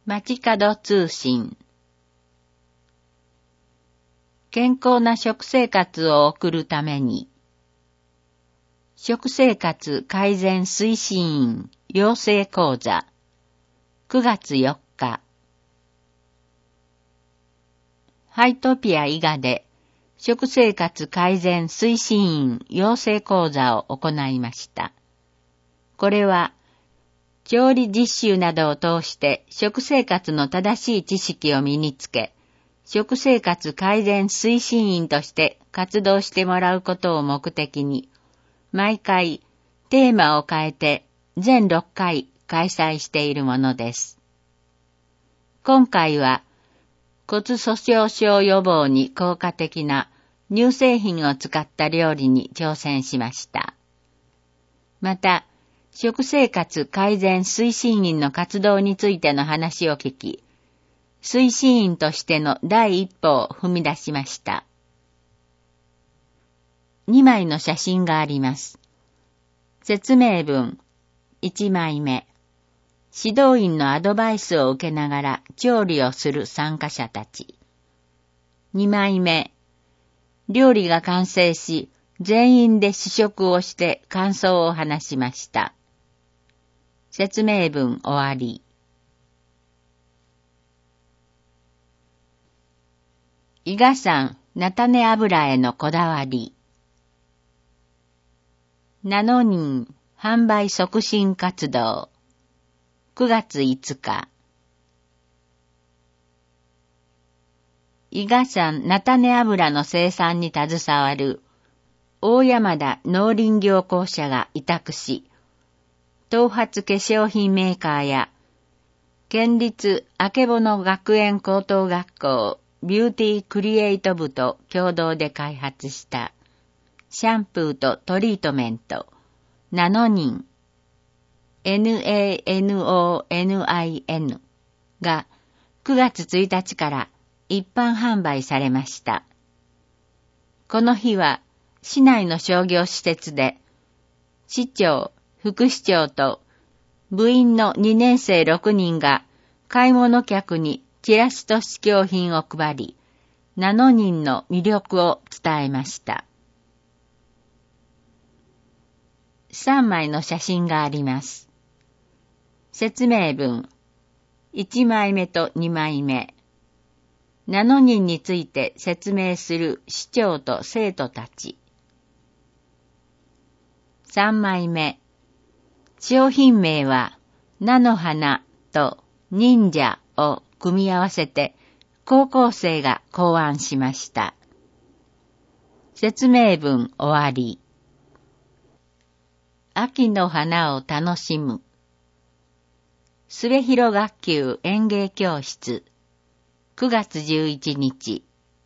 街角通信。健康な食生活を送るために、食生活改善推進員養成講座、9月4日。ハイトピア伊賀で食生活改善推進員養成講座を行いました。これは、調理実習などを通して食生活の正しい知識を身につけ、食生活改善推進員として活動してもらうことを目的に、毎回テーマを変えて全6回開催しているものです。今回は骨粗鬆症予防に効果的な乳製品を使った料理に挑戦しました。また、食生活改善推進員の活動についての話を聞き、推進員としての第一歩を踏み出しました。2枚の写真があります。説明文1枚目。指導員のアドバイスを受けながら調理をする参加者たち。2枚目。料理が完成し、全員で試食をして感想を話しました。説明文終わり。伊賀産菜種油へのこだわり。ナノニン販売促進活動。9月5日。伊賀産菜種油の生産に携わる大山田農林業公社が委託し、頭髪化粧品メーカーや、県立あけぼの学園高等学校ビューティークリエイト部と共同で開発したシャンプーとトリートメントナノニン NANONIN が9月1日から一般販売されました。この日は市内の商業施設で市長、副市長と部員の2年生6人が買い物客にチラシと試供品を配り、ナノニンの魅力を伝えました。3枚の写真があります。説明文1枚目と2枚目。ナノニンについて説明する市長と生徒たち。3枚目。商品名は、菜の花と忍者を組み合わせて、高校生が考案しました。説明文終わり。秋の花を楽しむ。末広学級園芸教室。9月11日。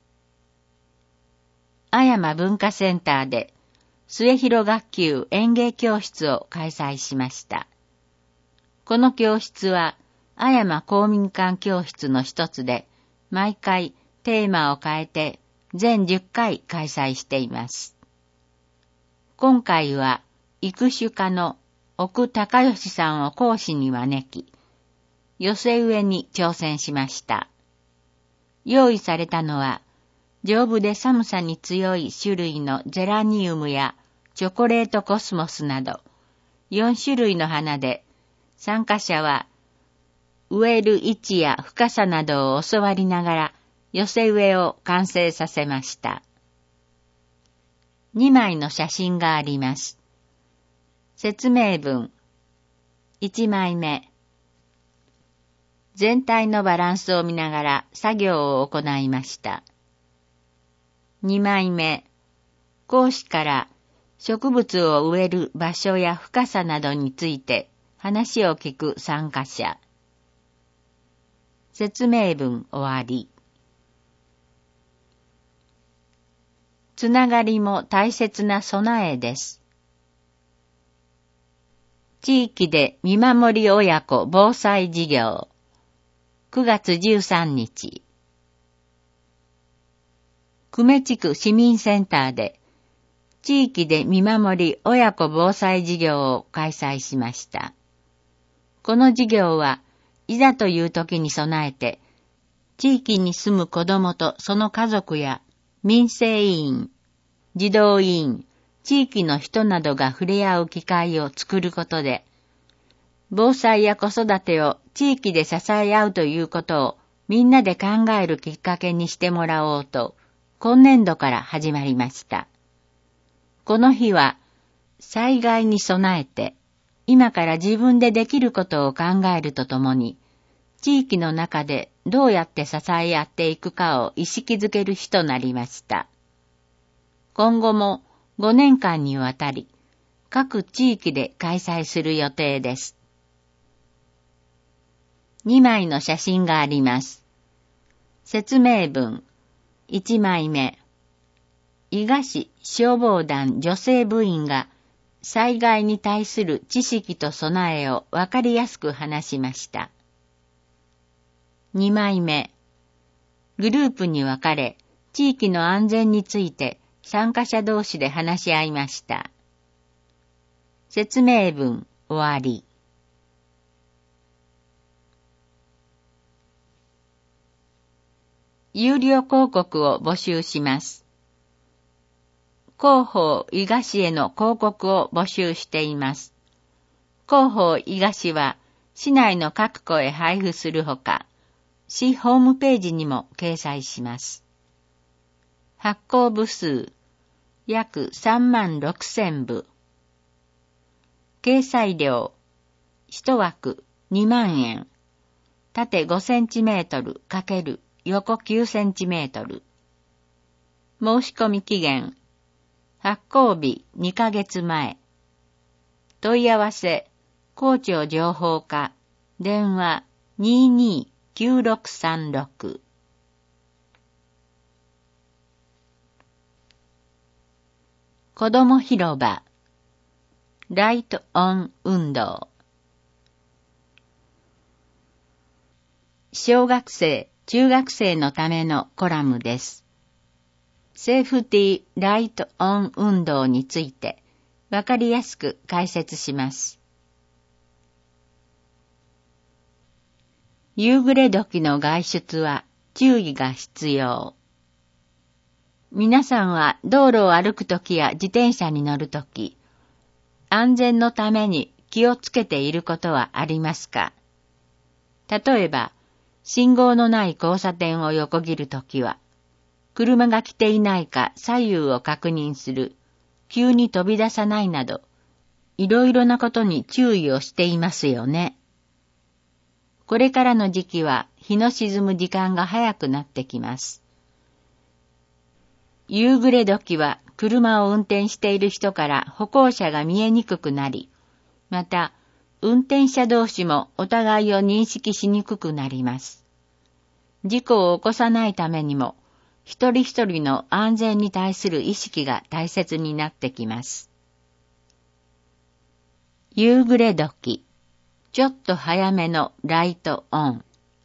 阿山文化センターで、末広学級園芸教室を開催しました。この教室は、阿山公民館教室の一つで、毎回テーマを変えて全10回開催しています。今回は、育種家の奥隆義さんを講師に招き、寄せ植えに挑戦しました。用意されたのは、丈夫で寒さに強い種類のゼラニウムやチョコレートコスモスなど4種類の花で参加者は植える位置や深さなどを教わりながら寄せ植えを完成させました。2枚の写真があります。説明文1枚目。全体のバランスを見ながら作業を行いました。2枚目。講師から植物を植える場所や深さなどについて話を聞く参加者。説明文終わり。つながりも大切な備えです。地域で見守り親子防災事業。9月13日。久米地区市民センターで地域で見守り親子防災事業を開催しました。この事業はいざという時に備えて、地域に住む子供とその家族や民生委員、児童委員、地域の人などが触れ合う機会を作ることで、防災や子育てを地域で支え合うということをみんなで考えるきっかけにしてもらおうと、今年度から始まりました。この日は、災害に備えて、今から自分でできることを考えるとともに、地域の中でどうやって支え合っていくかを意識づける日となりました。今後も5年間にわたり、各地域で開催する予定です。2枚の写真があります。説明文。1枚目。伊賀市消防団女性部員が災害に対する知識と備えをわかりやすく話しました。2枚目。グループに分かれ、地域の安全について参加者同士で話し合いました。説明文終わり。有料広告を募集します。広報伊賀市への広告を募集しています。広報伊賀市は市内の各戸へ配布するほか、市ホームページにも掲載します。発行部数約36,000部。掲載料1枠2万円。縦5センチメートル×横9センチメートル。申し込み期限発行日2ヶ月前。問い合わせ、校長情報課、電話229636。子ども広場、ライトオン運動。小学生、中学生のためのコラムです。セーフティーライトオン運動についてわかりやすく解説します。夕暮れ時の外出は注意が必要。皆さんは道路を歩くときや自転車に乗るとき、安全のために気をつけていることはありますか？例えば、信号のない交差点を横切るときは、車が来ていないか左右を確認する、急に飛び出さないなど、いろいろなことに注意をしていますよね。これからの時期は日の沈む時間が早くなってきます。夕暮れ時は車を運転している人から歩行者が見えにくくなり、また運転者同士もお互いを認識しにくくなります。事故を起こさないためにも、一人一人の安全に対する意識が大切になってきます。夕暮れ時、ちょっと早めのライトオン。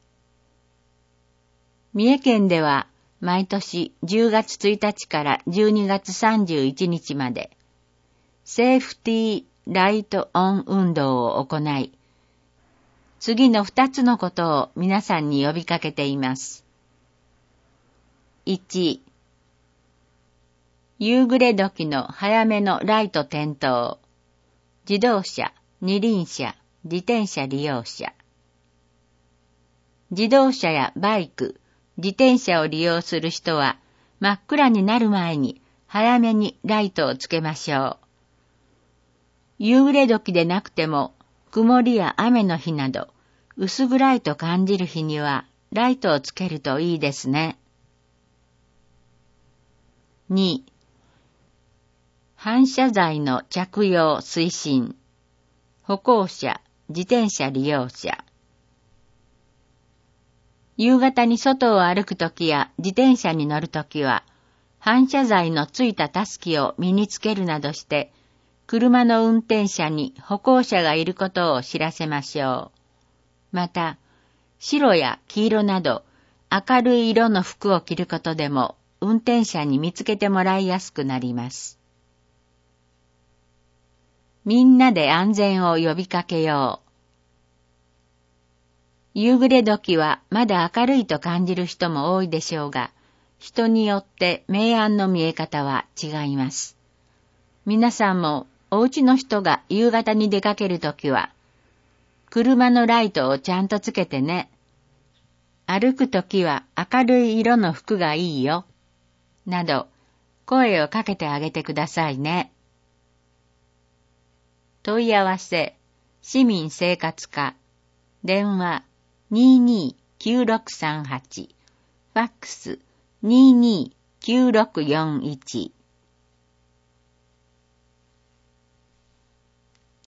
三重県では毎年10月1日から12月31日まで、セーフティーライトオン運動を行い、次の2つのことを皆さんに呼びかけています。1、夕暮れ時の早めのライト点灯。自動車、二輪車、自転車利用者。自動車やバイク、自転車を利用する人は真っ暗になる前に早めにライトをつけましょう。夕暮れ時でなくても曇りや雨の日など薄暗いと感じる日にはライトをつけるといいですね。2、反射材の着用推進。歩行者、自転車利用者。夕方に外を歩くときや自転車に乗るときは、反射材のついたたすきを身につけるなどして、車の運転者に歩行者がいることを知らせましょう。また、白や黄色など明るい色の服を着ることでも運転者に見つけてもらいやすくなります。みんなで安全を呼びかけよう。 夕暮れ時はまだ明るいと感じる人も多いでしょうが、人によって明暗の見え方は違います。皆さんもお家の人が夕方に出かけるときは、車のライトをちゃんとつけてね。歩くときは明るい色の服がいいよ。など、声をかけてあげてくださいね。問い合わせ、市民生活課、電話229638、ファックス229641